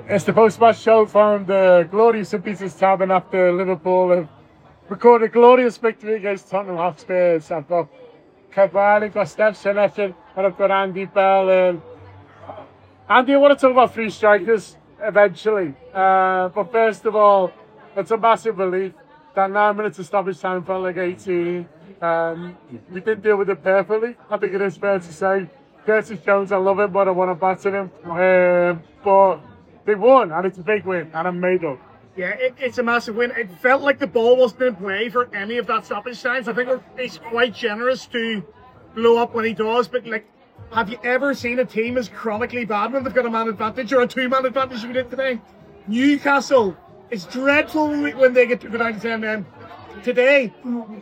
It's the post-match show from the glorious St. Peter's Tavern after Liverpool have recorded a glorious victory against Tottenham Hotspurs. I've got Kev Riley, I've got Steph Sinnott, and I've got Andy Bell. And Andy, I want to talk about three strikers eventually. But first of all, it's a massive relief. That 9 minutes of stoppage time felt like 18. We did deal with it perfectly. I think it is fair to say. Curtis Jones, I love him, but I want to batter him. But they won, and it's a big win, and I'm made up. Yeah, it's a massive win. It felt like the ball wasn't in play for any of that stoppage times. I think he's quite generous to blow up when he does, but like, have you ever seen a team as chronically bad when they've got a man advantage or a two-man advantage we did today? Newcastle, it's dreadful when they get to go down to 10 men. Today,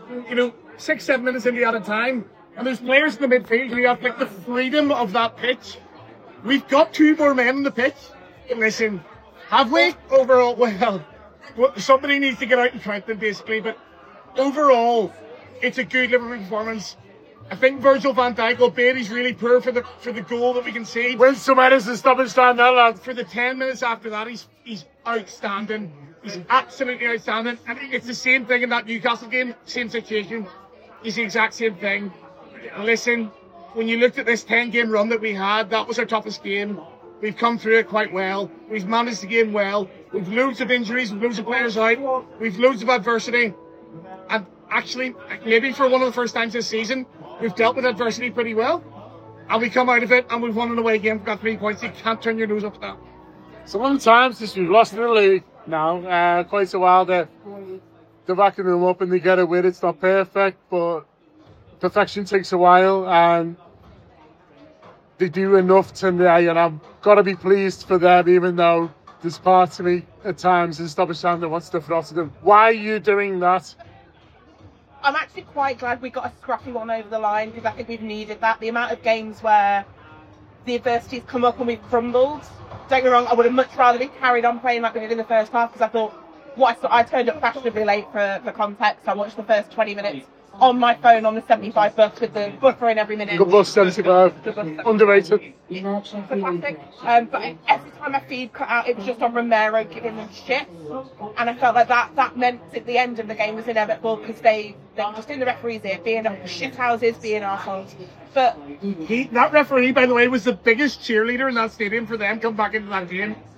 6-7 minutes into the added time, and there's players in the midfield who have like the freedom of that pitch. We've got two more men on the pitch. Listen, have we? Overall, well, somebody needs to get out and count them basically, but overall, it's a good Liverpool performance. I think Virgil van Dijk, albeit he's really poor for the goal that we can see. Wins some minutes and stoppage time now, lad. For the 10 minutes after that, he's outstanding. He's absolutely outstanding. And it's the same thing in that Newcastle game, same situation. He's the exact same thing. Listen, when you looked at this 10-game run that we had, that was our toughest game. We've come through it quite well. We've managed the game well. We've loads of injuries, we've loads of players out. We've loads of adversity. And actually, maybe for one of the first times this season, we've dealt with adversity pretty well. And we come out of it and we've won an away game. We've got 3 points. You can't turn your nose up at that. So one time since we've lost in the league now, quite a while they're backing them up and they get it with it. It's not perfect, but perfection takes a while, and they do enough today, and I've got to be pleased for them, even though there's part of me at times in stoppage time that wants to throttle them. Why are you doing that? I'm actually quite glad we got a scrappy one over the line, because I think we've needed that. The amount of games where the adversity's come up and we've crumbled. Don't get me wrong, I would have much rather been carried on playing like we did in the first half, because I thought, I turned up fashionably late for context. I watched the first 20 minutes on my phone on the 75 bus with the buffer in every minute. Good bus, 75. Underrated. Fantastic. But every time my feed cut out, it was just on Romero giving them shit. And I felt like that meant at the end of the game was inevitable, because they're just in the referee's ear, being shit houses, being arseholes. But that referee, by the way, was the biggest cheerleader in that stadium for them come back into that game.